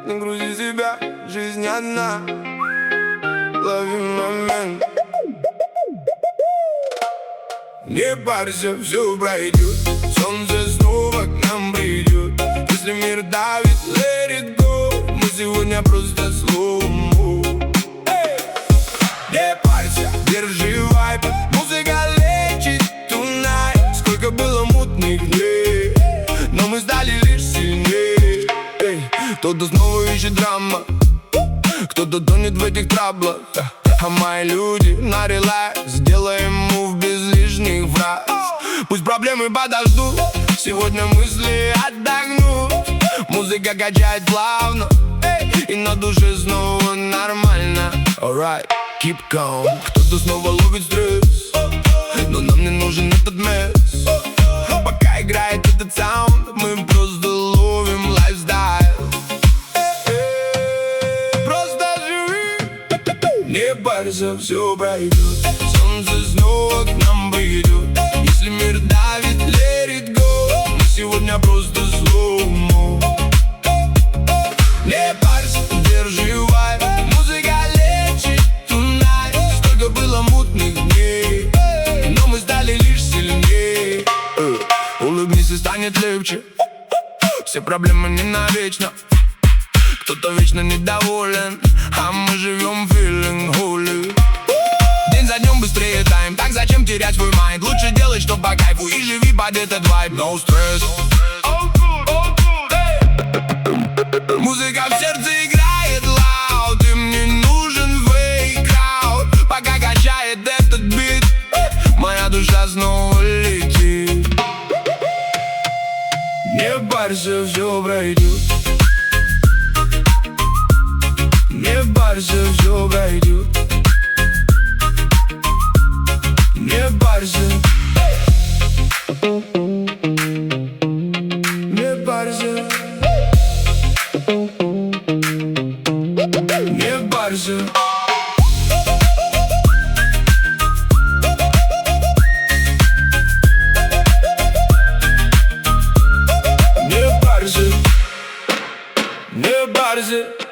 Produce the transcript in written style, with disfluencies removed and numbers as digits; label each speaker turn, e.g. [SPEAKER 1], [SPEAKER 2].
[SPEAKER 1] не грузи себя, жизнь одна. Лови момент. Не парься, все пройдет, солнце снова к нам придет. Если мир давит, let it go, мы сегодня просто slow-mo. Не парься, держи вайп, музыка лечит tonight. Сколько было мутных дней, но мы стали лишь сильнее. Кто-то снова ищет драма, кто-то тонет в этих траблах. А мои люди на релакс, сделаем мув без лишних фраз. Пусть проблемы подождут, сегодня мысли отдохнут. Музыка качает плавно, и на душе снова нормально. Alright, keep calm. Кто-то снова ловит стресс, но нам не нужен этот месс. Пока играет этот саунд, мы просто ловим лайфстайл. Не парься, все пройдет, солнце снова к нам придет. Если мир давит, let it go, мы сегодня просто slow-mo. Не парься, держи вайб, музыка лечит tonight. Сколько было мутных дней, но мы стали лишь сильнее. Улыбнись и станет легче, все проблемы не навечно. Кто-то вечно недоволен, а мы живем feeling holy. День за днем быстрее тайм, так зачем терять свой майнд? Лучше делай, что по кайфу, и живи под этот вайб. No stress. Музыка в сердце играет loud, им не нужен fake crowd. Пока качает этот бит, моя душа снова летит. Не парься, все пройдет. Не парься, все пройдет. Не парься. Не парься. Не парься. Не парься. Не парься.